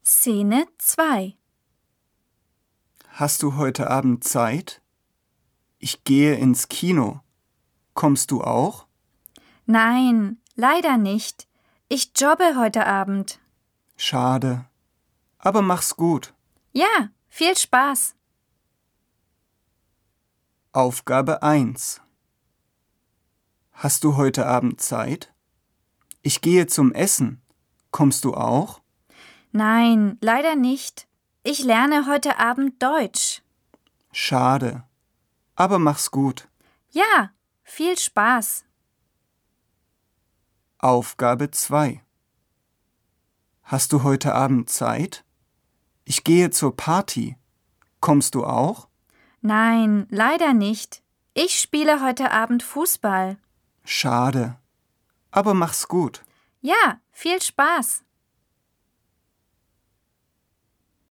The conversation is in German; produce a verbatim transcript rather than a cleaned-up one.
Szene zwei. Hast du heute Abend Zeit? Ich gehe ins Kino. Kommst du auch? Nein, leider nicht. Ich jobbe heute Abend. Schade. Aber mach's gut. Ja, viel Spaß. Aufgabe eins. Hast du heute Abend Zeit? Ich gehe zum Essen. Kommst du auch? Nein, leider nicht. Ich lerne heute Abend Deutsch. Schade. Aber mach's gut. Ja, viel Spaß. Aufgabe zwei. Hast du heute Abend Zeit? Ich gehe zur Party. Kommst du auch? Nein, leider nicht. Ich spiele heute Abend Fußball. Schade. Aber mach's gut. Ja, viel Spaß.